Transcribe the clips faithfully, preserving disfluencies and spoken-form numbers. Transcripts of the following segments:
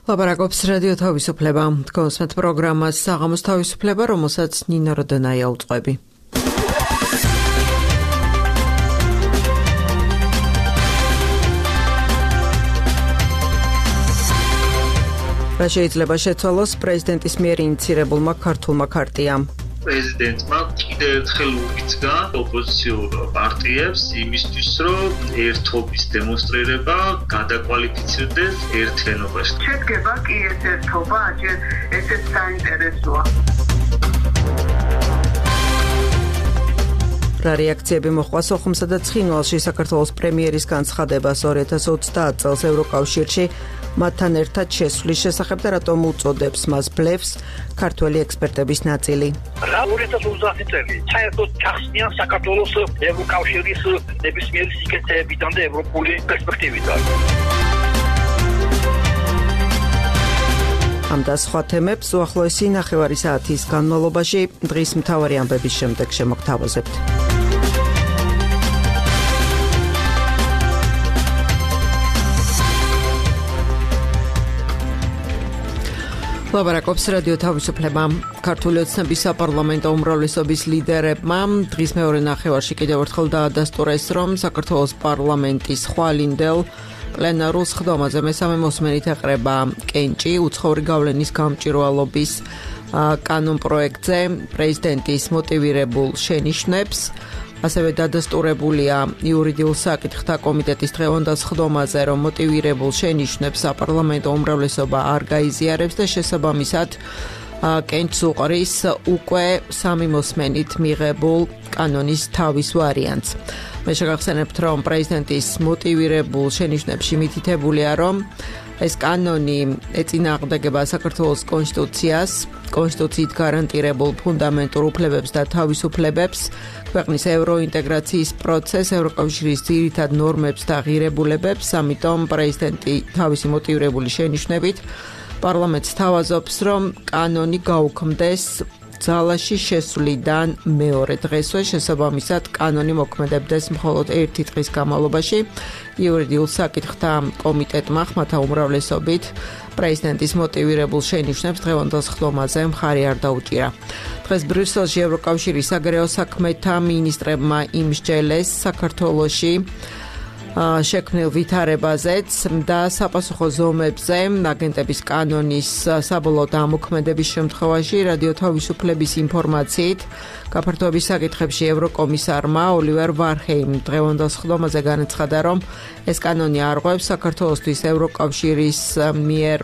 ლაპარაკობს რადიო თავისუფლება. კონსმეთ პროგრამას საღამოს თავისუფლება, რომელსაც ნინო როდონაია უწყები. რა შეიძლება შეცვალოს პრეზიდენტის მიერ ინიცირებულმა ქართულმა ქარტიამ? პრეზიდენტმა კიდევ ერთხელ უგიძგა ოპოზიციურ პარტიებს იმისთვის, რომ ერთობის დემონსტრირება გადაკვალიფიცირდეს ერთიანობაში. შედგება კი ეს ერთობა, აჯერ ესეც საინტერესოა. რა რეაქციები მოხდა სოხუმსა და ცხინვალში საქართველოს პრემიერის განცხადებას ორი ათას ოცდაათ წელს ევროკავშირში მათთან ერთად შესვლის შესახებ და რატომ უწოდებს მას ბლეფს ქართველი ექსპერტების ნაწილი. რა ორი ათას ოცდაათი წელი საერთოდ ჩახსნიან საქართველოს ევროკავშირის ნებისმიერი სიკეთეებიდან და ევროპული პერსპექტივიდან. ამ და სხვა თემებს უახლოესი ნახევარი საათის განმავლობაში დღის მთავარი ამბების შემდეგ შემოგთავაზებთ. ლაპარაკობს რადიო თავისუფლება. ქართული ოცნების საპარლამენტო უმრავლესობის ლიდერებმა დღის მეორე ნახევარში კიდევ ერთხელ დაადასტურეს, რომ საქართველოს პარლამენტის ხვალინდელ პლენარულ სხდომაზე მესამე მოსმენით ეყრება კენჭი უცხოური გავლენის გამჭვირვალობის კანონპროექტზე პრეზიდენტის მოტივირებულ შენიშვნებს. ასევე დადასტურებულია იურიდიულ საკითხთა კომიტეტის დღევანდელ სხდომაზე, რომ მოტივირებულ შენიშვნებს საპარლამენტო უმრავლესობა არ გაიზიარებს და შესაბამისად კენჭს უყრის უკვე სამი მოსმენით მიღებულ კანონის თავის ვარიანტს. მე შეგახსენებთ, რომ პრეზიდენტის მოტივირებულ შენიშვნებში მითითებულია, რომ ეს კანონი ეწინააღმდეგება საქართველოს კონსტიტუციას, კონსტიტუციით გარანტირებულ ფუნდამენტურ უფლებებს და თავისუფლებებს, ქვეყნის ევროინტეგრაციის პროცესს, ევროკავშირის ძირითად ნორმებს და ღირებულებებს, ამიტომ პრეზიდენტი თავისი მოტივირებული შენიშვნებით პარლამენტს თავაზობს, რომ კანონი გაუქმდეს ძალაში შესვლიდან მეორე დღესვე, შესაბამისად კანონი მოქმედებდეს მხოლოდ ერთი დღის განმავლობაში. იურიდიულ საკითხთა კომიტეტმა ხმათა უმრავლესობით პრეზიდენტის მოტივირებულ შენიშვნებს დღევანდელ სხდომაზე მხარი არ დაუჭირა. დღეს ბრიუსელში ევროკავშირის საგარეო საქმეთა მინისტრებმა იმსჯელეს საქართველოში შექმნილ ვითარებაზეც და საპასუხო ზომებზე აგენტების კანონის საბოლოო დამოქმედების შემთხვევაში რადიო თავისუფლების ინფორმაციით გაფართოების საკითხებში ევროკომისარმა ოლივერ ვარჰეიმ დღევანდელ სხდომაზე განაცხადა, რომ ეს კანონი არღვევს საქართველოსთვის ევროკავშირის მიერ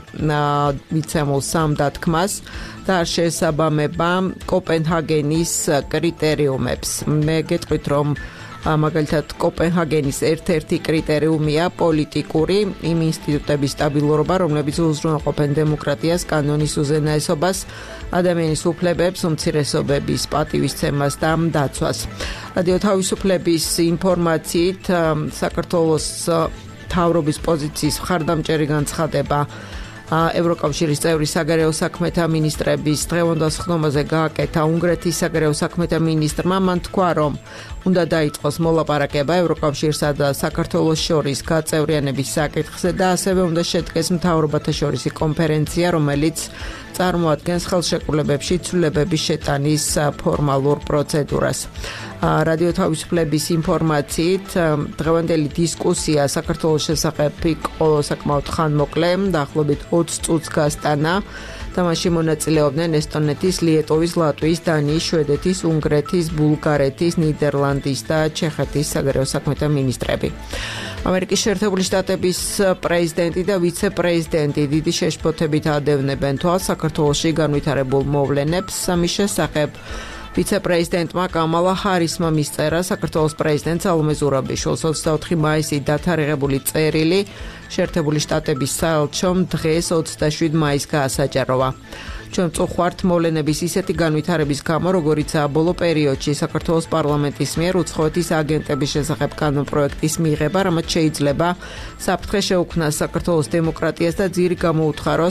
მიცემულ სამ დათქმას და არ შეესაბამება კოპენჰაგენის კრიტერიუმებს. მე გეტყვით, რომ მაგალითად კოპენჰაგენის ერთ-ერთი კრიტერიუმია პოლიტიკური იმ ინსტიტუტების სტაბილურობა, რომლებიც უზრუნველყოფენ დემოკრატიას, კანონის უზენაესობას, ადამიანის უფლებებს, უმცირესობების პატივისცემას და დაცვას. რადიო თავისუფლების ინფორმაციით საქართველოს მთავრობის პოზიციის მხარდამჭერი განცხადება ევროკავშირის წევრი საგარეო საქმეთა მინისტრების დღევანდელ სხდომაზე გააკეთა უნგრეთის საგარეო საქმეთა მინისტრმა. მან თქვა, რომ უნდა დაიწყოს მოლაპარაკება ევროკავშირსა და საქართველოს შორის გაწევრიანების საკითხზე და ასევე უნდა შედგეს მთავრობათა შორისი კონფერენცია, რომელიც წარმოადგენს ხელშეკრულებებში ცვლილებების შეტანის ფორმალურ პროცედურას. რადიო თავისუფლების ინფორმაციით დღევანდელი დისკუსია საქართველოს შესახებ იყო საკმაოდ ხანმოკლე, დაახლოებით ოცი წუთს გასტანა. თამაში მონაწილეობდნენ ესტონეთის, ლიეტოვის, ლატვიის, დანიის, შვედეთის, უნგრეთის, ბულგარეთის, ნიდერლანდის და ჩეხეთის საგარეო საქმეთა მინისტრები. ამერიკის შეერთებული შტატების პრეზიდენტი და ვიცე-პრეზიდენტი დიდი შეშფოთებით ადევნებენ თვალს საქართველოში განვითარებულ მოვლენებს. ამის შესახებ ვიცე-პრეზიდენტმა კამალა ჰარისმა მისწერა საქართველოს პრეზიდენტ სალომე ზურაბიშვილს ოცდაოთხი მაისით დათარიღებული წერილი შეერთებული შტატების საელჩომ დღეს ოცდაშვიდი მაისს გაასაჯაროვა. ჩვენ წუხვართ მოვლენების ისეთი განვითარების გამო, როგორიცაა ბოლო პერიოდში საქართველოს პარლამენტის მიერ უცხოეთის აგენტების შესახებ კანონპროექტის მიღება, რამაც შეიძლება საფრთხე შეუქმნას საქართველოს დემოკრატიას და ძირი გამოუთხაროს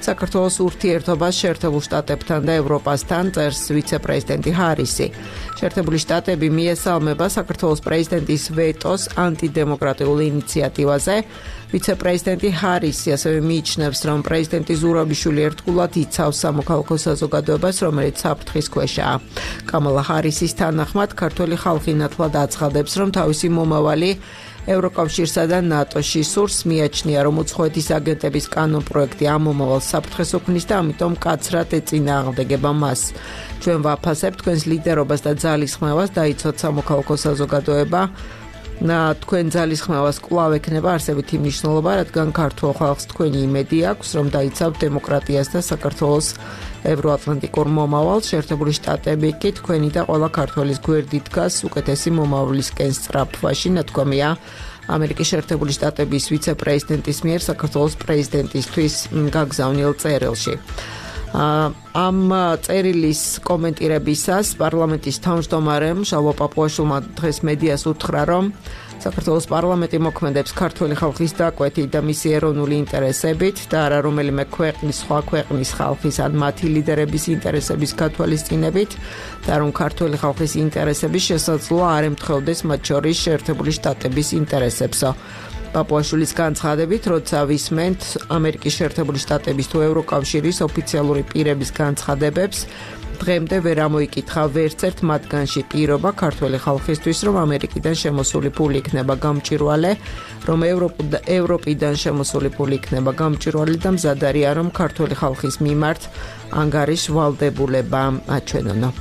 საქართველოს ურთიერთობას შეერთებულ შტატებთან და ევროპასთან წერს ვიცე-პრეზიდენტი ჰარისი. შეერთებული შტატები მიესალმება საქართველოს პრეზიდენტის ვეტოს ანტიდემოკრატიულ ინიციატივაზე. ვიცე-პრეზიდენტი ჰარისი ასევე მიიჩნევს, რომ პრეზიდენტი ზურაბიშვილი ერთგულად იცავს სამოქალაქო საზოგადოებას, რომელიც საფრთხის ქვეშაა. კამალა ჰარისის თანახმად, ქართველი ხალხი ნათლად აცხადებს, რომ თავისი მომავალი ევროკავშირსა და ნატოში სურს, მიაჩნია, რომ უცხოეთის აგენტების კანონპროექტი ამ მომავალს საფრთხეს უქმნის და ამიტომ მკაცრად ეწინააღმდეგება მას. ჩვენ ვაფასებთ თქვენს ლიდერობას და ძალისხმევას, დაიცვათ სამოქალაქო საზოგადოება. თქვენ ძალისხმევას კვლავ ექნება არსებითი მნიშვნელობა, რადგან ქართულ ხალხს თქვენი იმედი აქვს, რომ დაიცავთ დემოკრატიას და საქართველოს ევროატლანტიკურ მომავალს. შეერთებული შტატები კი თქვენი და ყველა ქართველის გვერდით დგას უკეთესი მომავლისკენ სწრაფვაში, ნათქვამია ამერიკის შეერთებული შტატების ვიცე-პრეზიდენტის მიერ საქართველოს პრეზიდენტისთვის გაგზავნილ წერილში. ამ წერილის კომენტირებისას პარლამენტის თავმჯდომარემ შალვა პაპუაშვილმა დღეს მედიას უთხრა, რომ საქართველოს პარლამენტი მოქმედებს ქართველი ხალხის დაკვეთით და მისი ეროვნული ინტერესებით და არა რომელიმე ქვეყნის, სხვა ქვეყნის ხალხის ან მათი ლიდერების ინტერესების გათვალისწინებით და რომ ქართველი ხალხის ინტერესები შესაძლოა არ ემთხვეოდეს მათ შორის შეერთებული შტატების ინტერესებსო. პაპუაშვილის განცხადებით, როცა ვისმენთ ამერიკის შეერთებული შტატების თუ ევროკავშირის ოფიციალური პირების განცხადებებს, დღემდე ვერ ამოიკითხა ვერც ერთ მათგანში პირობა ქართველი ხალხისთვის, რომ ამერიკიდან შემოსული ფული იქნება გამჭვირვალე, რომ ევროპიდან შემოსული ფული იქნება გამჭვირვალე და მზად არიან, რომ ქართველი ხალხის მიმართ ანგარიშ ვალდებულება აჩვენონო.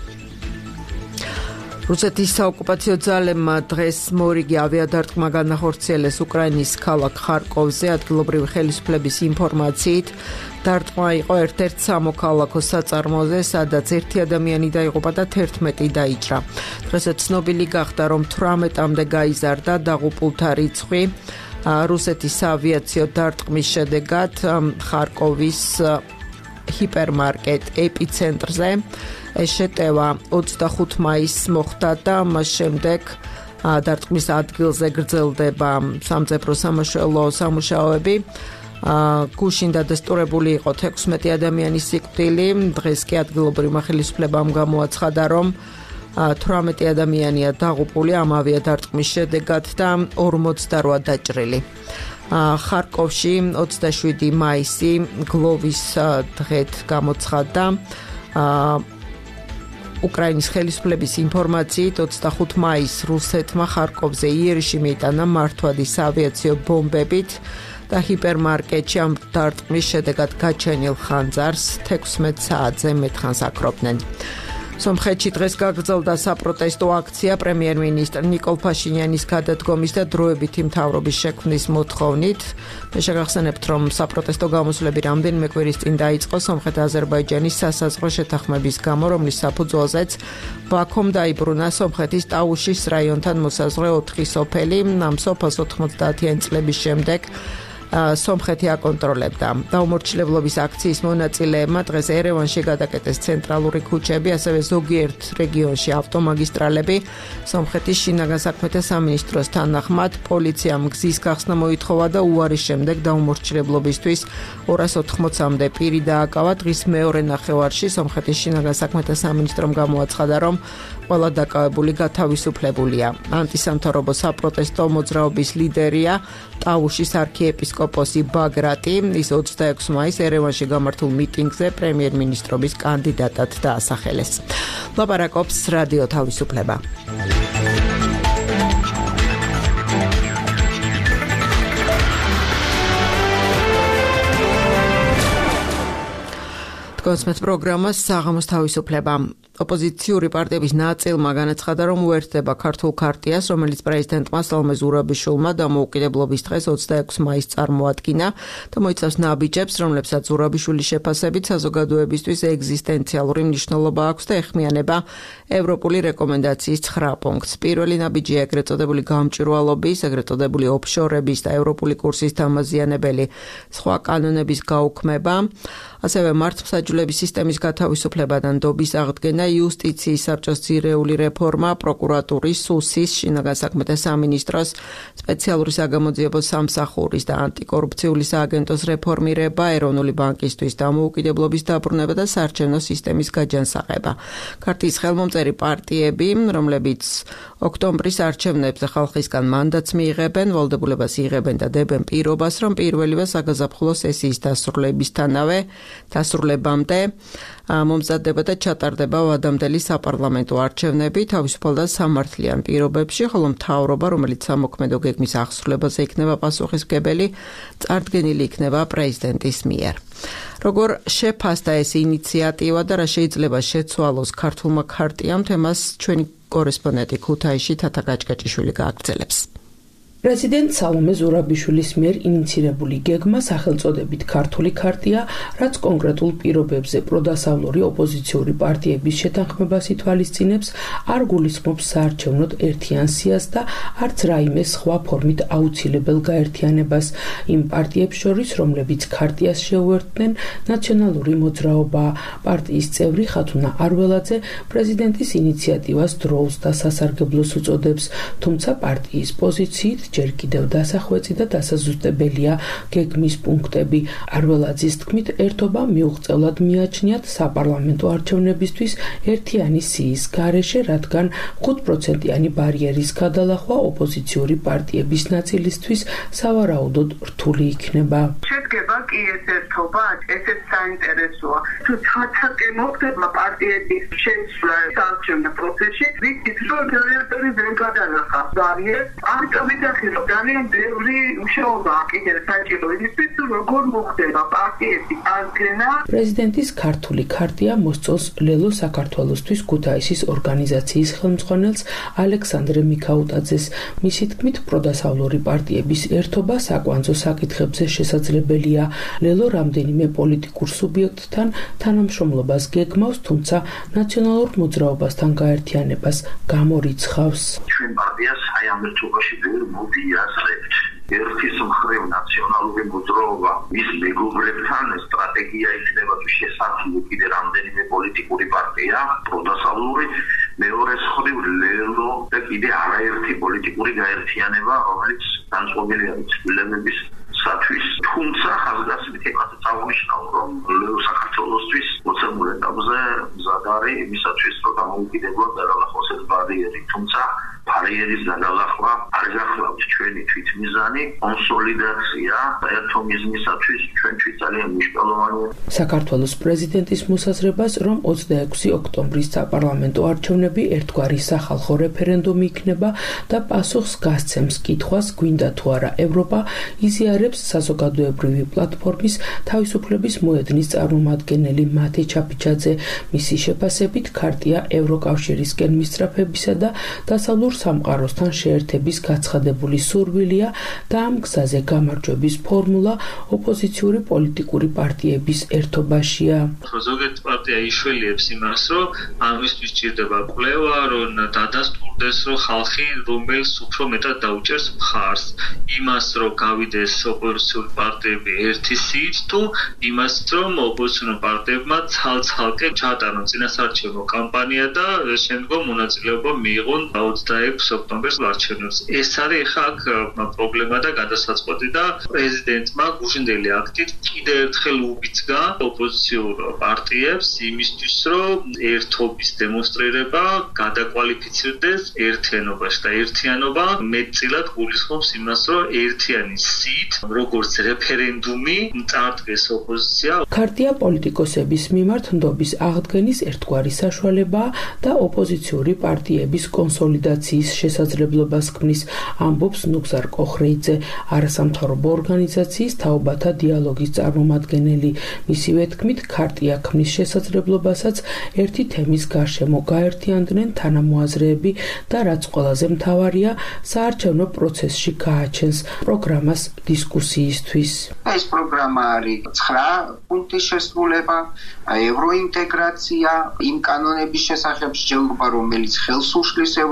რუსეთის საოკუპაციო ძალებმა დღეს მორიგი ავიადარტყმა განახორციელეს უკრაინის ქალაქ ხარკოვზე. ადგილობრივი ხელისუფლების ინფორმაციით, დარტყმა იყო ერთ-ერთ სამოქალაქო საწარმოზე, სადაც ერთი ადამიანი დაიღუპა და თერთმეტი დაიჭრა. დღეს ცნობილი გახდა, რომ თვრამეტამდე გაიზარდა დაღუპულთა რიცხვი. რუსეთის საავიაციო დარტყმის შედეგად ხარკოვის ჰიპერმარკეტ ეპიცენტრზე ეს შეტევა ოცდახუთი მაისს მოხდა და მას შემდეგ დარტყმის ადგილზე გრძელდება სამწებრო სამაშველო სამუშაოები. გუშინ დადასტურებული იყო თექვსმეტი ადამიანის სიკვდილი. დღეს კი ადგილობრივმა ხელისუფლებამ გამოაცხადა, რომ თვრამეტი ადამიანია დაღუპული ამ ავიადარტყმის შედეგად და ორმოცდარვა დაჭრილი. ხარკოვში ოცდაშვიდი მაისი გლოვის დღედ გამოცხადდა. უკრაინის ხელისუფლების ინფორმაციით, ოცდახუთი მაისს რუსეთმა ხარკოვზე იერიში მიიტანა მართვადის ავიაციო ბომბებით და ჰიპერმარკეტში ამ დარტყმის შედეგად გაჩენილ ხანძარს თექვსმეტ საათზე მეტხანს აკრობდნენ. სომხეთში დღეს გაგრძელდა საპროტესტო აქცია პრემიერ-მინისტრ ნიკოლ ფაშინიანის გადადგომის და დროებითი მთავრობის შექმნის მოთხოვნით. მე შეგახსენებთ, რომ საპროტესტო გამოსვლები რამდენიმე კვირის წინ დაიწყო სომხეთ-აზერბაიჯანის სასაზღვრო შეთანხმების გამო, რომლის საფუძველზეც ბაქომ დაიბრუნა სომხეთის ტაუშის რაიონთან მოსაზღვრე ოთხი სოფელი. ამ სოფელს ოთხმოცდაათიანი წლების შემდეგ სომხეთი აკონტროლებდა. დაუმორჩილებლობის აქციის მონაწილეებმა დღეს ერევანში გადაკეტეს ცენტრალური ქუჩები, ასევე ზოგიერთ რეგიონში ავტომაგისტრალები. სომხეთის შინაგან საქმეთა სამინისტროს თანახმად პოლიციამ გზის გახსნა მოითხოვა და უარის შემდეგ დაუმორჩილებლობისთვის ორას ოთხმოცამდე პირი დააკავა. დღის მეორე ნახევარში სომხეთის შინაგან საქმეთა სამინისტრომ გამოაცხადა, რომ ყველა დაკავებული გათავისუფლებულია. ანტისამთავრობო საპროტესტო მოძრაობის ლიდერია ტაუშის არქიეპისკოპოსი ბაგრატი. ის ოცდაექვსი მაისს ერევანში გამართულ მიტინგზე პრემიერ-მინისტრობის კანდიდატად დაასახელეს. ლაპარაკობს რადიო თავისუფლება. თქვენს პროგრამას საღამოს თავისუფლება. ოპოზიციური პარტიების ნაწილმა განაცხადა, რომ უერთდება ქართულ ქარტიას, რომელიც პრეზიდენტმა სალომე ზურაბიშვილმა დამოუკიდებლობის დღეს ოცდაექვსი მაისს წარმოადგინა და მოიცავს ნაბიჯებს, რომლებსაც ზურაბიშვილის შეფასებით საზოგადოებისთვის ეგზისტენციალური მნიშვნელობა აქვს და ეხმიანება ევროპული რეკომენდაციის ცხრა პუნქტს. პირველი ნაბიჯია ეგრეთ წოდებული გამჭვირვალობის, ეგრეთ წოდებული ოფშორების და ევროპული კურსის დამაზიანებელი სხვა კანონების გაუქმება, ასევე მართლმსაჯულების სისტემის გათავისუფლება და ნდობის აღდგენა იუსტიციის საბჭოს ძირეული რეფორმა, პროკურატურის, სუსის, შინაგან საქმეთა სამინისტროს, სპეციალური საგამოძიებო სამსახურის და ანტიკორუფციული სააგენტოს რეფორმირება, ეროვნული ბანკისთვის დამოუკიდებლობის დაბრუნება და საარჩევნო სისტემის გაჯანსაღება. ქართლის ხელმომწერი პარტიები, რომლებიც ოქტომბრის არჩევნებზე ხალხისგან მანდატს მიიღებენ, ვალდებულებას იღებენ და დებენ პირობას, რომ პირველივე საგაზაფხულო სესიის დასრულებისთანავე დასრულებამდე მომზადდება და ჩატარდება ვადამდელი საპარლამენტო არჩევნები თავისუფალ და სამართლიან პირობებში, ხოლო მთავრობა, რომელიც სამოქმედო გეგმის აღსრულებაზე იქნება პასუხისმგებელი, წარდგენილი იქნება პრეზიდენტის მიერ. Როგორ შეფასდა ეს ინიციატივა და რა შეიძლება შეცვალოს ქართულმა ქარტიამ, თემას ჩვენი კორესპონდენტი ქუთაისში თათა გაჭკაჭიშვილი გააგრძელებს. პრეზიდენტ სალომე ზურაბიშვილის მიერ ინიცირებული გეგმა სახელწოდებით ქართული ქარტია, რაც კონკრეტულ პირობებზე პროდასავლური ოპოზიციური პარტიების შეთანხმებას ითვალისწინებს, არ გულისხმობს საარჩევნოდ ერთიან სიას და არც რაიმე სხვა ფორმით აუცილებელ გაერთიანებას იმ პარტიებს შორის, რომლებიც ქარტიას შეუერთდნენ, ნაციონალური მოძრაობა, პარტიის წევრი ხათუნა არველაძე პრეზიდენტის ინიციატივას დროულს და სასარგებლოს უწოდებს, თუმცა პარტიის პოზიციით ჯერ კიდევ დასახვეწი და დასაზუსტებელია გეგმის პუნქტები. არველაძის თქმით, ერთობა მიუღწევლად მიაჩნიათ საპარლამენტო არჩევნებისთვის ერთიანი სიის გარეშე, რადგან ხუთ პროცენტიანი ბარიერის გადალახვა ოპოზიციური პარტიების ნაწილისთვის სავარაუდოდ რთული იქნება. შედგება კი ეს ერთობა, ესეც საინტერესოა. თუ ცალკე მოხდება პარტიების შეცვლა საარჩევნო პროცესში, ვიცით, რომ რეალურად ვერ გადალახა ბარიერს, ამიტომ ძალიან ბევრი მუშაობა კიდევ საჭირო იმისთვის, როგორ მოხდება პარტიების აღდგენა. პრეზიდენტის ქართული ქარტია მოსწონს ლელო საქართველოსთვის ქუთაისის ორგანიზაციის ხელმძღვანელს ალექსანდრე მიქაუტაძეს. მისი თქმით, პროდასავლური პარტიების ერთობა საკვანძო საკითხებზე შესაძლებელია. ლელო რამდენიმე პოლიტიკურ სუბიექტთან თანამშრომლობას გეგმავს, თუმცა ნაციონალურ მოძრაობასთან გაერთიანებას გამორიცხავს. ჩვენ პარტიას აი ამ ერთობაში ვერ მოვიაზრებთ. ერთის მხრივ ნაციონალური მოძრაობა მის მეგობრებთან სტრატეგია იქნება თუ შესაძლოა კიდე რამდენიმე პოლიტიკური პარტია პროდასავლური, მეორეს მხრივ ლელო და კიდე არაერთი პოლიტიკური გაერთიანება, რომელიც განწყობილია ცვლილებების სათვის. თუმცა ხაზგასმით ეკაც აღნიშნავ, რომ ლელო საქართველოსთვის მოცემულ ეტაპზე მზად არის იმისათვის, რომ დამოუკიდებლად დაალახოს ეს ბარიერი, თუმცა ბარიერის გადალახვა არ გახლავთ ჩვენი თვითმიზანი, კონსოლიდაცია ერთომიზმისათვის ჩვენთვის ძალიან მნიშვნელოვანია. საქართველოს პრეზიდენტის მოსაზრებას, რომ ოცდაექვსი ოქტომბრის საპარლამენტო არჩევნები ერთგვარი სახალხო რეფერენდუმი იქნება და პასუხს გასცემს კითხვას, გვინდა თუ არა ევროპა, იზიარებს საზოგადოებრივი პლატფორმის თავისუფლების მოედნის წარმომადგენელი მათე ჩაფიჩაძე. მისი შეფასებით, ქარტია ევროკავშირისკენ მისწრაფებისა და დასავლურ სამყაროსთან შეერთების გაცხადებული სურვილია და ამ გზაზე გამარჯვების ფორმულა ოპოზიციური პოლიტიკური პარტიების ერთობაშია. ზოგიერთი პარტია იშველიებს იმას, რომ ამისთვის ჭირდება კვლევა, რომ დადასტურდეს, რომ ხალხი რომელს უფრო მეტად დაუჭერს მხარს, იმას, რომ გავიდეს ოპოზიციური პარტიები ერთი სიით, თუ იმას, რომ ოპოზიციური პარტიებმა ცალ-ცალკე ჩაატარონ წინასაარჩევნო კამპანია და შემდგომ მონაწილეობა მიიღონ ოცდაექვსი ოქტომბრის არჩევნებს. ეს არის ხა აქ პრობლემა და გადასაწყვეტი და პრეზიდენტმა გუშინდელი აქტით კიდევ ერთხელ უბიძგა ოპოზიციურ პარტიებს იმისთვის, რომ ერთობის დემონსტრირება გადაკვალიფიცირდეს ერთიანობაში და ერთიანობა მეტწილად გულისხმობს იმას, რომ ერთიანი სიით, როგორც რეფერენდუმი წარდგეს ოპოზიცია. ქარტია პოლიტიკოსების მიმართ ნდობის აღდგენის ერთგვარი საშუალებაა და ოპოზიციური პარტიების კონსოლიდაციის შესაძლებლობას ქმნის, ამბობს ნუგზარ კოხრეიძე, არასამთავრობო ორგანიზაციის თაობათა დიალოგის წარმომადგენელი. მისივე თქმით, ქარტია ქმნის შესაძლებლობასაც ერთი თემის გარშემო გაერთიანდნენ თანამოაზრეები და რაც ყველაზე მთავარია, საარჩევნო პროცესში გააჩენს პროგრამას დისკუსიისთვის. ეს პროგრამა არის ცხრა პუნქტის შესრულება, ევროინტეგრაცია, იმ კანონების შესახებ შეურბა, რომელიც ხელს უშლის ევროინტეგრაციას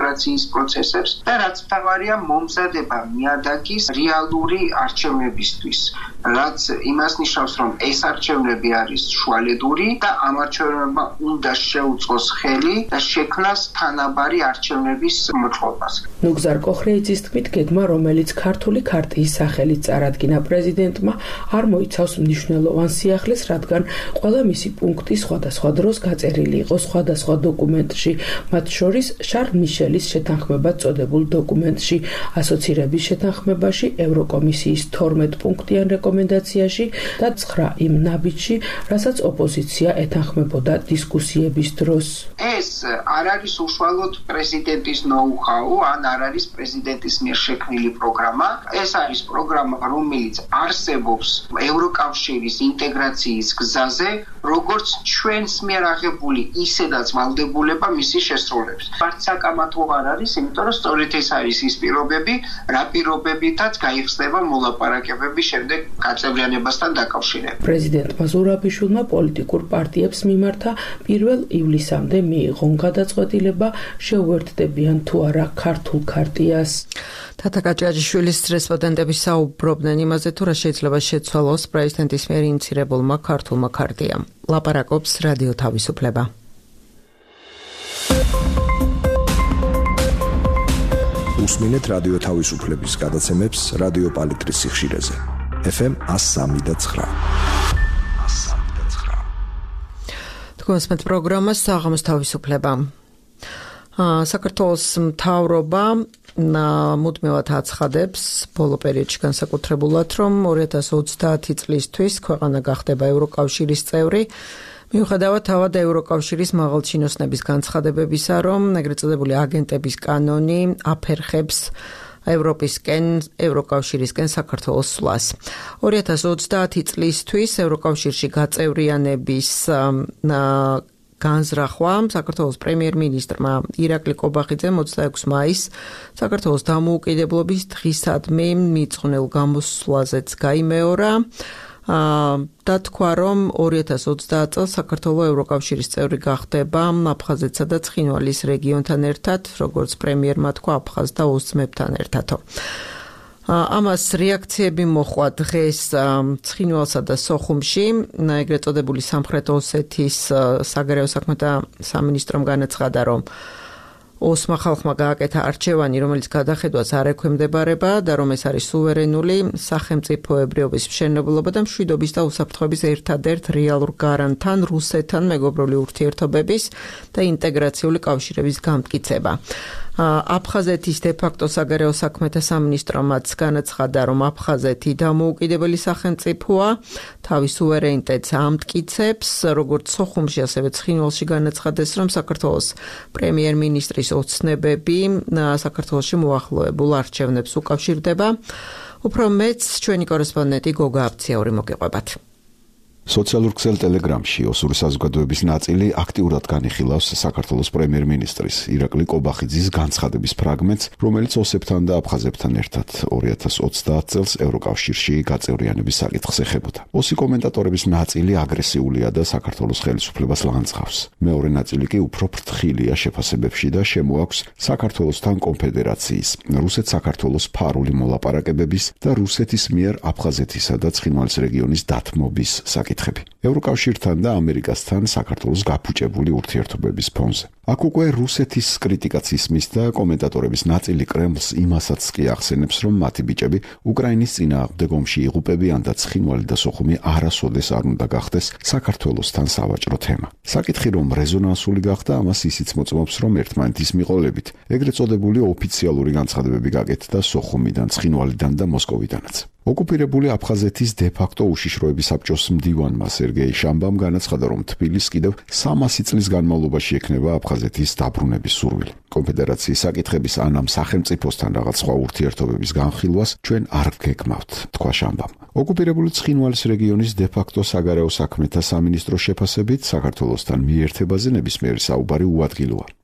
ინტეგრაციის პროცესებს და რაც მთავარია მომზადება ნიადაგის რეალური არჩევნებისთვის, რაც იმას ნიშნავს, რომ ეს არჩევნები არის შუალედური და ამ არჩევნებმა უნდა შეუწყოს ხელი და შექმნას თანაბარი არჩევნების მოწყობას. ნუგზარ კოხრეიძის თქმით, გეგმა, რომელიც ქართული ქარტიის სახელით წარადგინა პრეზიდენტმა, არ მოიცავს მნიშვნელოვან სიახლეს, რადგან ყველა მისი პუნქტი სხვადასხვა დროს გაწერილი იყო სხვადასხვა დოკუმენტში, მათ შორის შარლ მიშელის შეთანხმებად წოდებულ დოკუმენტში, ასოცირების შეთანხმებაში, ევროკომისიის თორმეტ პუნქტიან რეკომენდაციაში და ცხრა იმ ნაბიჯში, რასაც ოპოზიცია ეთანხმებოდა დისკუსიების დროს. ეს არ არის უშუალოდ პრეზიდენტის ნოუ-ჰაუ, ან არ არის პრეზიდენტის მიერ შექმნილი პროგრამა. ეს არის პროგრამა, რომელიც არსებობს ევროკავშირის ინტეგრაციის გზაზე, როგორც ჩვენს მიერ აღებული, ისედაც ვალდებულება მისი შესრულების. არც საკამათო არ არის, იმიტომ რომ სწორედ ეს არის ის პირობები, რა პირობებითაც გაიხსნება მოლაპარაკებები შემდეგ გაწევრიანებასთან დაკავშირებით. პრეზიდენტმა ზურაბიშვილმა პოლიტიკურ პარტიებს მიმართა პირველ ივლისამდე მიიღონ გადაწყვეტილება შეუერთდებიან თუ არა ქართულ ქარტიას. თათა გაჭაჭიშვილის რესპონდენტები საუბრობდნენ იმაზე, თუ რა შეიძლება შეცვალოს პრეზიდენტის მიერ ინიცირებულმა ქართულმა ქარტიამ. ლაპარაკობს რადიო თავისუფლება. უსმინეთ რადიო თავისუფლების გადაცემებს რადიო პალიტრის სიხშირეზე. ეფ ემ one oh three point nine. თქვენს პროგრამას საღამოს თავისუფლება. საქართველოს მთავრობა მუდმივად აცხადებს ბოლო პერიოდში განსაკუთრებულად, რომ ორი ათას ოცდაათი წლისთვის ქვეყანა გახდება ევროკავშირის წევრი. მიუხედავად თავად ევროკავშირის მაღალჩინოსნების განცხადებებისა, რომ ეგრეთ წოდებული აგენტების კანონი აფერხებს ევროპისკენ, ევროკავშირისკენ საქართველოს სვლას. ორი ათას ოცდაათი წლისთვის ევროკავშირში გაწევრიანების განზრახვა საქართველოს პრემიერ-მინისტრმა ირაკლი კობახიძემ ოცდაექვსი მაისს საქართველოს დამოუკიდებლობის დღისადმი მიძღვნილ გამოსვლაზეც გაიმეორა. და თქვა, რომ ორი ათას ოცდაათ წელს საქართველოს ევროკავშირის წევრი გახდება აფხაზეთსა და ცხინვალის რეგიონთან ერთად, როგორც პრემიერმა თქვა, აფხაზ და ოსმებთან ერთადო. ამას რეაქციები მოხვა დღეს ცხინვალსა და სოხუმში, ეგრეთ წოდებული სამხრეთ ოსეთის საგარეო საქმეთა სამინისტრომ განაცხადა, რომ ოსმა ხალხმა გააკეთა არჩევანი, რომელიც გადახედვას არ ექვემდებარება და რომ ეს არის სუვერენული სახელმწიფოებრიობის მშენებლობა და მშვიდობის და უსაფრთხოების ერთადერთ რეალურ გარანტთან რუსეთთან მეგობრული ურთიერთობების და ინტეგრაციული კავშირების გამტკიცება. აფხაზეთის დე-ფაქტო საგარეო საქმეთა სამინისტრომაც განაცხადა, რომ აფხაზეთი დამოუკიდებელი სახელმწიფოა, თავის სუვერენიტეტს ამტკიცებს, როგორც სოხუმში, ასევე ცხინვალში განაცხადეს, რომ საქართველოს პრემიერ-მინისტრის ოცნებები საქართველოში მოახლოებულ არჩევნებს უკავშირდება. უფრო მეც ჩვენი კორესპონდენტი გოგა აფციაური მოგიყვებათ. სოციალურ ქსელ ტელეგრამში ოსური საზოგადოების ნაწილი აქტიურად განიხილავს საქართველოს პრემიერ-მინისტრის ირაკლი კობახიძის განცხადების ფრაგმენტს, რომელიც ოსებთან და აფხაზებთან ერთად ორი ათას ოცდაათ წელს ევროკავშირში გაწევრიანების საკითხს ეხებოდა. ოსი კომენტატორების ნაწილი აგრესიულია და საქართველოს ხელისუფლებას ლანძღავს. მეორე ნაწილი კი უფრო ფრთხილია შეფასებებში და შემოაქვს საქართველოსთან კონფედერაციის, რუსეთ-საქართველოს ფარული მოლაპარაკებების და რუსეთის მიერ აფხაზეთისა და ცხინვალის რეგიონის დათმობის საკითხი. ევროკავშირთან და ამერიკასთან საქართველოს გაფუჭებული ურთიერთობების ფონზე. აქ უკვე რუსეთის კრიტიკაც ისმის და კომენტატორების ნაწილი კრემლს იმასაც კი ახსენებს, რომ მათი ბიჭები უკრაინის წინააღმდეგ ომში იღუპებიან და ცხინვალი და სოხუმი არასოდეს არ უნდა გახდეს საქართველოსთან სავაჭრო თემა. საკითხი რომ რეზონანსული გახდა, ამას ისიც მოწმობს, რომ ერთმანეთის მიყოლებით ეგრეთ წოდებული ოფიციალური განცხადებები გაკეთდა სოხუმიდან, ცხინვალიდან და მოსკოვიდანაც. ოკუპირებული აფხაზეთის დე-ფაქტო უშიშროების საბჭოს მდივანმა სერგეი შამბამ განაცხადა, რომ თბილისს კიდევ სამასი წლის განმავლობაში ექნება აფხაზეთის დაბრუნების სურვილი. კონფედერაციის საკითხების ან ამ სახელმწიფოსთან რაღაც სხვა ურთიერთობების განხილვას ჩვენ არ ვგეგმავთ, თქვა შამბამ. ოკუპირებული ცხინვალის რეგიონის დე-ფაქტო საგარეო საქმეთა სამინისტროს შეფასებით საქართველოსთან მიერთებაზე ნებისმიერი საუბარი უადგილოა.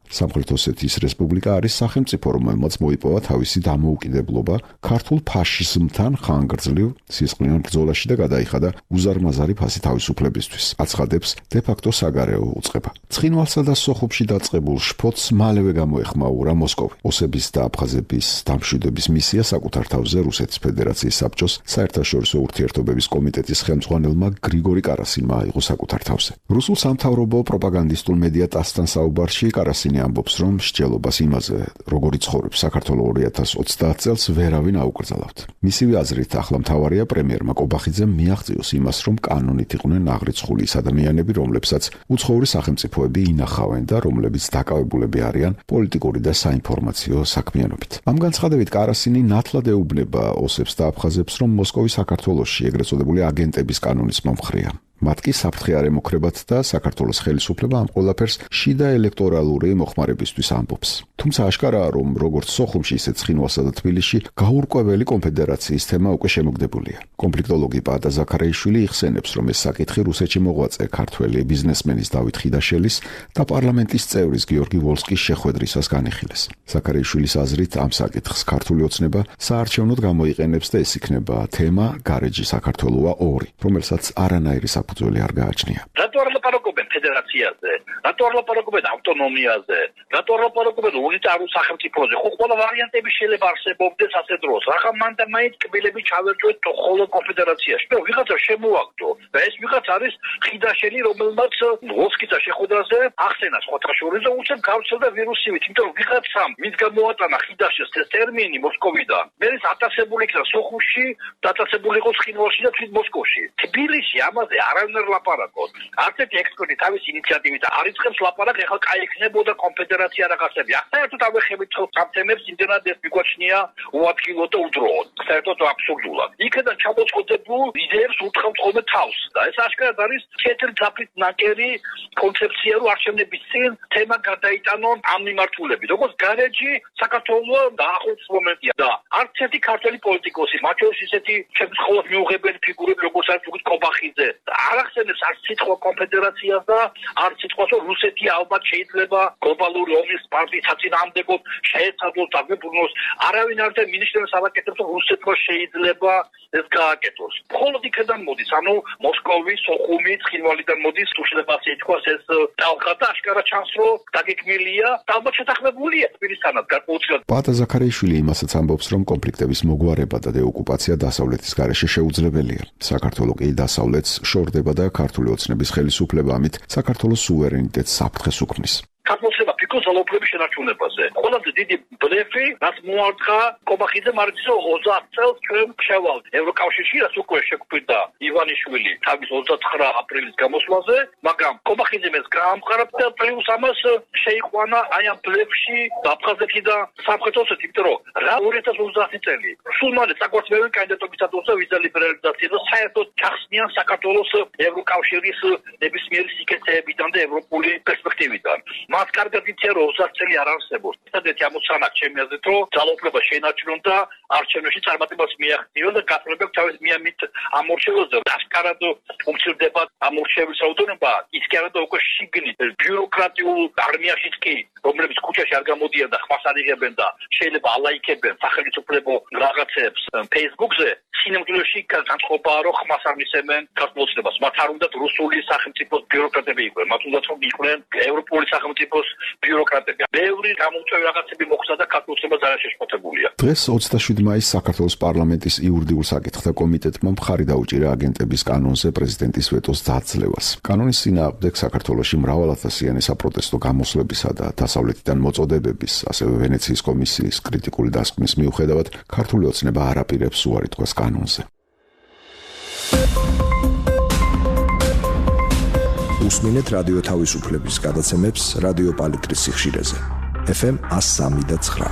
სამხრეთ ოსეთის რესპუბლიკა არის სახელმწიფო, რომელმაც მოიპოვა თავისი დამოუკიდებლობა ქართულ ფაშიზმთან ხანგრძლივ სისხლიან ბრძოლაში და გადაიხადა უზარმაზარი ფასი თავისუფლებისთვის. აცხადებს დე-ფაქტო საგარეო უწყება. ცხინვალსა და სოხუმში დაწყებულ შფოთს მალევე გამოეხმაურა მოსკოვი. ოსების და აფხაზების დამშვიდობის მისია საკუთარ თავზე რუსეთის ფედერაციის საბჭოს საერთაშორისო ურთიერთობების კომიტეტის ხელმძღვანელმა გრიგორი კარასინმა აიღო საკუთარ თავზე. რუსულ სამთავრობო პროპაგანდისტულ მედია ტასთან საუბარში კარასინი ამბობს, რომ მსჯელობას იმაზე, როგორ იცხოვრებს საქართველო ორი ათას ოცდაათ წელს ვერავინ აუკრძალავთ. მისივე აზრით, ახლა მთავარია პრემიერმა კობახიძემ მიაღწიოს იმას, რომ კანონით იყვნენ აღრიცხული ის ადამიანები, რომლებსაც უცხოური სახელმწიფოები ინახავენ და რომლებიც დაკავებულები არიან პოლიტიკური და საინფორმაციო საქმიანობით. ამ განცხადებით კარასინი ნათლად ეუბნება ოსებს და აფხაზებს, რომ მოსკოვი საქართველოში ეგრეთ წოდებული აგენტების კანონის მომხრეა. მათ კი საფრთხე არ ემუქრებათ და საქართველოს ხელისუფლება ამ ყველაფერს შიდა ელექტორალური მოხმარებისთვის ამბობს. თუმცა აშკარაა, რომ როგორც სოხუმში, ისე ცხინვალსა და თბილისში გაურკვეველი კონფედერაციის თემა უკვე შემოგდებულია. კონფლიქტოლოგი პაატა ზაქარაიშვილი იხსენებს, რომ ეს საკითხი რუსეთში მოღვაწე ქართველი ბიზნესმენის დავით ხიდაშელის და პარლამენტის წევრის გიორგი ვოლსკის შეხვედრისას განიხილეს. ზაქარაიშვილის აზრით, ამ საკითხს ქართული ოცნება საარჩევნოდ გამოიყენებს და ეს იქნება თემა გარეჯი საქართველოა ორი, რომელსაც არანაირი საფუძველი არ გააჩნია. რატო არ ლაპარაკობენ ფედერაციაზე? რატო არ ლაპარაკობენ ავტონომიაზე? რატო არ ლაპარაკობენ უნიტარულ სახელმწიფოზე? ხო, ყველა ვარიანტები შეიძლება არსებობდეს ასე დროს. რახან მან და მაინც კბილები ჩავერჯვეთ ხოლო კონფედერაციაში. და ვიღაცა შემოაგდო. და ეს ვიღაცა არის ხიდაშელი, რომელმაც ვოლსკითა შეხვედრაზე ახსენა სხვათა შორის და უცებ გავრცელდა ვირუსივით, იმიტომ რომ ვიღაცამ მით გამოატანა ხიდაშეს ეს ტერმინი მოსკოვიდან. მე ის ატაცებული იქნა სოხუმში, დაწესებული იყო ცხინვალში და თვით მოსკოვში. თბილისში ამაზე არავინ არ ლაპარაკობს. არც ერთი ექსპერტი თავის ინიციატივით არ იწყებს ლაპარაკს, ეხლა კაი იქნებოდა კონფედერაცია რაღაცები. საერთოდ ავეხებით ამ თემებს, იმდენად ეს მიგვაჩნია უადგილო და უდროო. საერთოდ აბსურდულად. იქიდან ჩამოწყვეტებულ იდეებს უთხოვთ ხოლმე თავს და ეს აშკარად არის თეთრი ძაფით ნაკერი კონცეფცია, რომ არჩევნების წინ თემა გადაიტანონ ამ მიმართულებით. როგორც გარეჯი საქართველოს დაახლოებით მომენტია და არც ერთი ქართველი პოლიტიკოსი, მათ შორის ისეთი შემთხვევით მიუღებელი ფიგურები, როგორც არის თუგის კობახიძე, არ ახსენებს არც სიტყვა კონფედერაციას და არც სიტყვას, რომ რუსეთი ალბათ შეიძლება გლობალური ომის პარტიის საწინააღმდეგოდ შეეცადოს და გვებრუნოს. არავინ არ მინისტრებს ავაკეთებს, რომ რუსეთმა შეიძლება ეს გააკეთოს. მხოლოდ იქიდან მოდის, ანუ მოსკოვის, სოხუმის, ცხინვალიდან მოდის, უშლება ასე ითქვას ეს ტალღა და აშკარა ჩანს, რომ დაგექმნილია და ალბათ შეთანხმებულია თბილისთანაც გარკვეულწილად. პაატა ზაქარაიშვილი იმასაც ამბობს, რომ კონფლიქტების მოგვარება და დეოკუპაცია დასავლეთის გარეშე შეუძლებელია. საქართველო კი დასავლეთს შორდება და ქართული ოცნების ხელისუფლება ამით საქართველოს სუვერენიტეტს საფრთხეს უქმნის. საქართველოს ფიქრობს ძალაუფლების შენარჩუნებაზე. ყველაზე დიდი ბლეფი, რაც მოარტყა კობახიძემ არის, რომ ოცდაათ წელს ჩვენ შევალთ ევროკავშირში, რაც უკვე შეგვიდა ივანიშვილი თავის ოცდათხრა აპრილის გამოსვლაზე, მაგრამ კობახიძემ ეს გაამყარა და პლუს ამას შეიყვანა აი ამ ბლეფში აფხაზეთი და სამხრეთ ოსეთი, იმიტომ რომ რა ორი ათას ოცდაათი წელი სულ მალე საკვირველთმევენ კანდიდატობის დაწესება ვიზა ლიბერალიზაცია და საერთოდ ჩახსნიან საქართველოს ევროკავშირის ნებისმიერი სიკეთეებიდან და ევროპული პერსპექტივიდან. მას კარგად იციან, რომ ოცდაათ წელი არ არსებობს. ერთადერთი ამოცანა ჩემი აზრით, რომ ძალაუფლება შეინარჩუნონ და არჩევნებში წარმატებას მიაღწიონ და გასწრებებს თავის მიამით ამორჩეულზე. აშკარად უმცირდება ამორჩევის რაოდენობა, ის კი არა და უკვე შიგნით ბიუროკრატიულ არმიაშიც კი, რომლებიც ქუჩაში არ გამოდიან და ხმას არ იღებენ და შეიძლება ალაიქებენ სახელმწიფო რაღაცებს Facebook-ზე, სინამდვილეში განსხვავებაა, რომ ხმას არ მისცემენ ქართულ ოცნებას. მათ არ უნდათ რუსული სახელმწიფოს ბიუროკრატები იყვნენ, მათ უნდათ რომ იყვნენ ევროპული სახელმწიფოს ბიუროკრატები. ბევრი გამოუწვევი რაღაცები მოხდა და ქართულ ოცნებას არ შეშფოთებულია. დღეს ოცდაშვიდი მაისს საქართველოს პარლამენტის იურიდიულ საკითხთა კომიტეტმა მხარი დაუჭირა აგენტების კანონზე პრეზიდენტის ვეტოს დაძლევას. კანონის წინააღმდეგ საქართველოში მრავალათასიანი საპროტესტო გამოსვლებისა და დასავლეთიდან მოწოდებების, ასევე ვენეციის კომისიის კრიტიკული დასკვნის მიუხედავად, ქართული ოცნება არ აპირებს უარი თქვას კანონზე. უსმინეთ რადიო თავისუფლების გადაცემებს რადიო პალიტრის სიხშირეზე. ეფ ემ one oh three და nine.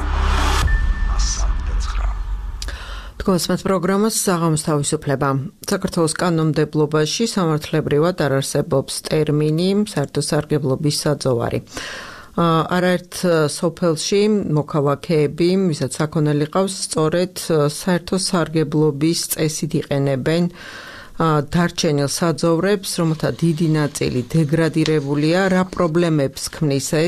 თქვენს პროგრამას საღამოს თავისუფლება. საქართველოს კანონმდებლობაში სამართლებრივად არ არსებობს ტერმინი საერთო სარგებლობის საძოვარი. არაერთ სოფელში მოქალაქეები, ვისაც საქონელი ყავს, სწორედ საერთო სარგებლობის წესით იყენებენ დარჩენილ საძოვრებს, რომელთა დიდი ნაწილი დეგრადირებულია. რა პრობლემებს ქმნის ეს?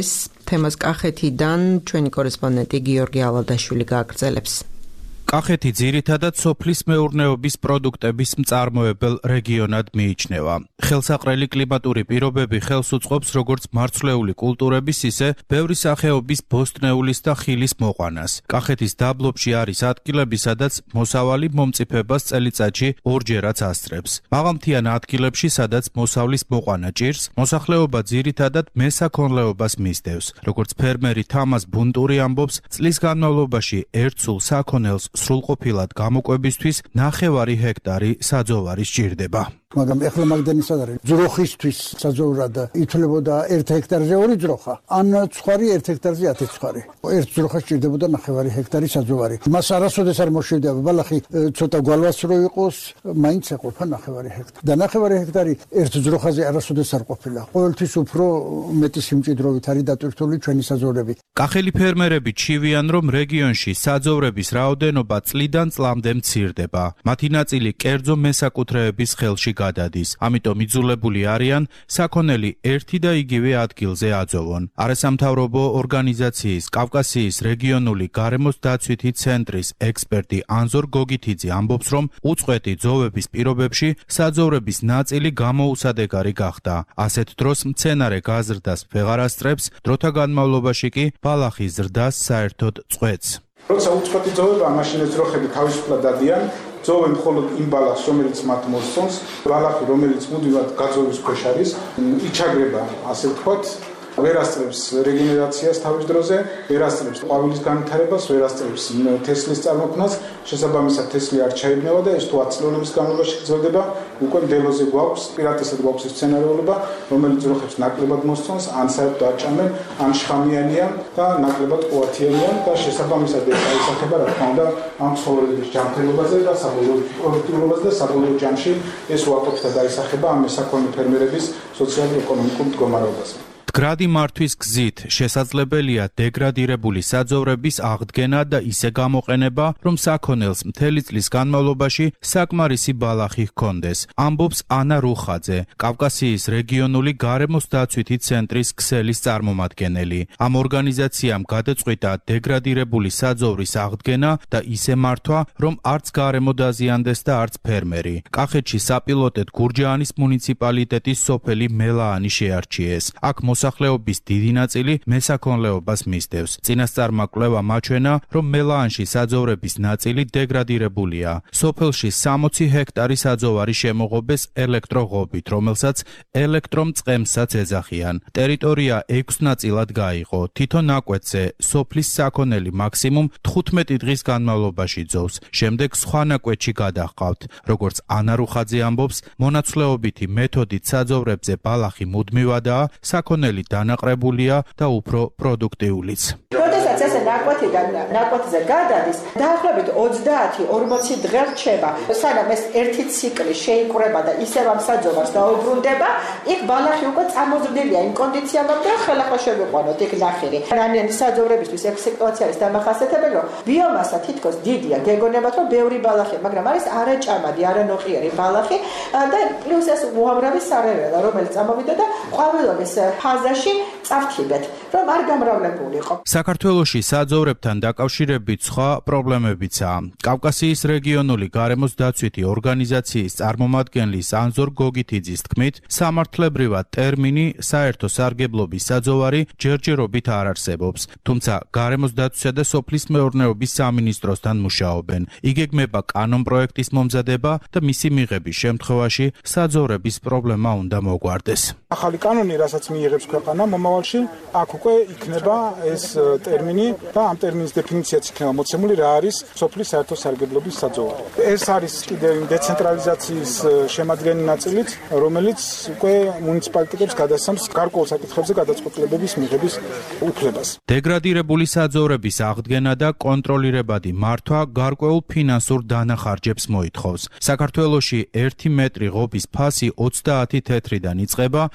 თემას კახეთიდან ჩვენი კორესპონდენტი გიორგი ალადაშვილი გააგრძელებს. კახეთი ძირითადად სოფლის მეურნეობის პროდუქტების მწარმოებელ რეგიონად მიიჩნევა. ხელსაყრელი კლიმატური პირობები ხელს უწყობს როგორც მარცვლეული კულტურების, ისე ბევრი სახეობის ბოსტნეულის და ხილის მოყვანას. კახეთის დაბლობში არის ადგილები, სადაც მოსავალი მომწიფებას წელიწადში ორჯერაც ასწრებს. მაღალმთიან ადგილებში, სადაც მოსავლის მოყვანა ჭირს, მოსახლეობა ძირითადად მესაქონლეობას მისდევს. როგორც ფერმერი თამას ბუნტური ამბობს, წლის განმავლობაში ერთ სულ საქონელს სრულყოფილად გამოკვებისთვის ნახევარი ჰექტარი საძოვარი სჭირდება. მაგრამ ეხლა მაგდანისად არის ძროხისთვის საძოვრად ითვლებოდა ერთ ჰექტარზე ორი ძროხა, ან ცხარი ერთ ჰექტარზე ათი ცხარი. ერთ ძროხას სჭირდებოდა ნახევარი ჰექტარი საძოვარი. მას არასოდეს არ მოშევდება ბალახი ცოტა გვალვასრო იყოს, მაინც ეყოფა ნახევარი ჰექტარი. და ნახევარი ჰექტარი ერთ ძროხაზე არასოდეს არ ყოფილა. ყოველთვის უფრო მეტი სიმჭიდროვით არის დატვირთული ჩვენი საძოვრები. კახელი ფერმერები ჩივიან, რომ რეგიონში საძოვრების რაოდენობა წლიდან წლამდე მცირდება. მათი ნაწილი კერძო მესაკუთრეების ხელში გადადის. ამიტომ იძულებული არიან საქონელი ერთი და იგივე ადგილზე აძოვონ. არასამთავრობო ორგანიზაციის კავკასიის რეგიონული გარემოს დაცვითი ცენტრის ექსპერტი ანზორ გოგითიძე ამბობს, რომ უწყვეტი ძოვების პირობებში საძოვრების ნაწილი გამოუსადეგარი გახდა. ასეთ დროს მცენარე გაზრდას ვეღარ ასწრებს, დროთა განმავლობაში კი ბალახის ზრდას საერთოდ წყვეტს. როცა უწყვეტი ძოვება, მაშინ ეს ძროხები თავისუფლად დადიან. ძოვენ მხოლოდ იმ ბალახს, რომელიც მათ მოსწონს, ბალახი, რომელიც მუდმივად გაძოვის ქვეშ არის, იჩაგრება, ასე ვთქვათ, ვერ ასწრებს რეგენერაციას თავის დროზე, ვერ ასწრებს ყვავილის განვითარებას, ვერ ასწრებს თესლის წარმოქმნას, შესაბამისად თესლი არ ჩაებნევა და ეს თუ ათი წლების განმავლობაში გრძელდება, უკვე მდელოზე გვაქვს, პირატესად გვაქვს ეს სცენარიულობა, რომელიც ძროხებს ნაკლებად მოსწონს, ან საერთოდ აჭამენ, ან შხამიანიან და ნაკლებად ყუათიანიან და შესაბამისად ეს აისახება, რა თქმა უნდა, ამ ცხოვრების ჯანმრთელობაზე და საბოლოო პროდუქტიულობაზე და საბოლოო ჯამში ეს უარყოფითად აისახება ამ მესაქონლე ფერმერების სოციალურ-ეკონომიკურ მდგომარეობაზე. მდგრადი მართვის გზით შესაძლებელია დეგრადირებული საძოვრების აღდგენა და ისე გამოყენება, რომ საქონელს მთელი წლის განმავლობაში საკმარისი ბალახი ჰქონდეს. ამბობს ანა რუხაძე, კავკასიის რეგიონული გარემოს დაცვითი ცენტრის ქსელის წარმომადგენელი. ამ ორგანიზაციამ გადაწყვიტა დეგრადირებული საძოვრის აღდგენა და ისე მართვა, რომ არც გარემო დაზიანდეს და არც ფერმერი. კახეთში საპილოტედ გურჯაანის მუნიციპალიტეტის სოფელი მელაანი შეარჩიეს. აქ მოსახლეობის დიდი ნაწილი მესაქონლეობას მისდევს. წინასწარმაკვლევა მაჩვენა, რომ მელაანში საძოვრების ნაწილი დეგრადირებულია. სოფელში სამოცი ჰექტარი საძოვარი შემოღობეს ელექტროღობით, რომელსაც ელექტრომწყემსაც ეძახიან. ტერიტორია ექვს ნაწილად გაიყო. თითო ნაკვეთზე სოფლის საქონელი მაქსიმუმ თხუთმეტი დღის განმავლობაში ძოვს. შემდეგ სხვა ნაკვეთში გადაჰყავთ. როგორც ანა რუხაძე ამბობს, მონაცვლეობითი მეთოდით საძოვრებზე ბალახი მუდმივადაა, საქონელი დანაყრებულია და უფრო პროდუქტიულიც. როდესაც ესე ნაკვეთიდან ნაკვეთზე გადადის, დაახლოებით ოცდაათი ორმოცი დღე რჩება, სანამ ეს ერთი ციკლი შეიკრება და ისევ ამ საძოვარს დაუბრუნდება, იქ ბალახი უკვე წამოზრდილია იმ კონდიციამდე, რომ ხელახლა შევიყვანოთ იქ ნახირი. რანიანი საძოვრებისთვის ეს სიტუაცია არის დამახასიათებელი, რომ ბიომასა თითქოს დიდია, გეგონებათ, რომ ბევრი ბალახია, მაგრამ არის არაჭამადი, არანოყიერი ბალახი და პლუს ეს უამრავი სარეველა, რომელიც წამოვიდა და ყვავილობის ფაზაში წავთიბეთ, რომ არ გამრავლებულიყო. საქართველოში საძოვრებთან დაკავშირებით სხვა პრობლემებიცაა. კავკასიის რეგიონული გარემოს დაცვითი ორგანიზაციის წარმომადგენლის ანზორ გოგითიძის თქმით, სამართლებრივად ტერმინი საერთო სარგებლობის საძოვარი ჯერჯერობით არ არსებობს, თუმცა გარემოს დაცვისა და სოფლის მეურნეობის სამინისტროსთან მუშაობენ. იგეგმება კანონპროექტის მომზადება და მისი მიღების შემთხვევაში საძოვრების პრობლემა უნდა მოგვარდეს. ახალი კანონი, რასაც მიიღებს ქვეყანა მომავალში, აქ უკვე იქნება ეს ტერმინი და ამ ტერმინის დეფინიციაც იქნება მოცემული, რა არის სოფლის საერთო სარგებლობის საძოვარი. ეს არის კიდევ დეცენტრალიზაციის შემადგენელი ნაწილიც, რომელიც უკვე მუნიციპალიტეტებს გადასცემს გარკვეულ საკითხებზე გადაწყვეტილებების მიღების უფლებას. დეგრადირებული საძოვრების აღდგენა და კონტროლირებადი მართვა გარკვეულ ფინანსურ დანახარჯებს მოითხოვს. საქართველოში ერთი მეტრი ღობის ფასი ოცდაათი თეთრიდან იწყება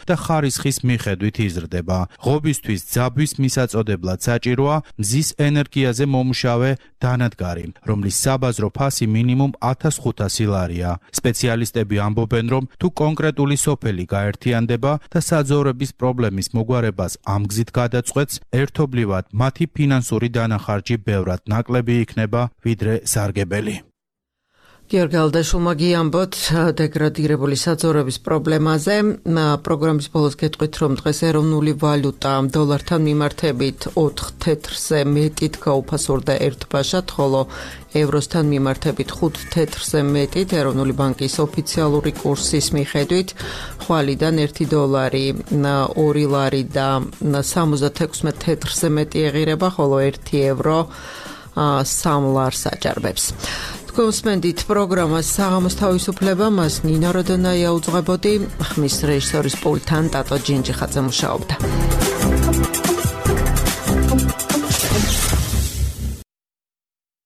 და ხარისხის მიხედვით იზრდება. ღობისთვის ძაბვის მისაწოდებლად საჭიროა მზის ენერგიაზე მომუშავე დანადგარი, რომლის საბაზრო ფასი მინიმუმ ათას ხუთასი ლარია. სპეციალისტები ამბობენ, რომ თუ კონკრეტული სოფელი გაერთიანდება და საძოვრების პრობლემის მოგვარებას ამ გზით გადაწყვეტს, ერთობლივად მათი ფინანსური დანახარჯი ბევრად ნაკლები იქნება, ვიდრე სარგებელი. გიორგი ალდაშულმა გიამბოთ დეგრადირებული საძოვრების პრობლემაზე. პროგრამის ბოლოს გეტყვით, რომ დღეს ეროვნული ვალუტა დოლართან მიმართებით ოთხ თეთრზე მეტით გაუფასურდა ერთ ბაშად, ხოლო ევროსთან მიმართებით ხუთ თეთრზე მეტით. ეროვნული ბანკის ოფიციალური კურსის მიხედვით ხვალიდან ერთი დოლარი ორი ლარი და სამოცდაექვსმეტ თეთრზე მეტი ეღირება, ხოლო ერთი ევრო სამ ლარს აჭარბებს. გოსმენდით პროგრამას საღამოს თავისუფლება, მას ნინა როდონაია უძღვებოდი, ხმის რეჟისორის პულტთან ტატო ჯინჯიხაძე მუშაობდა.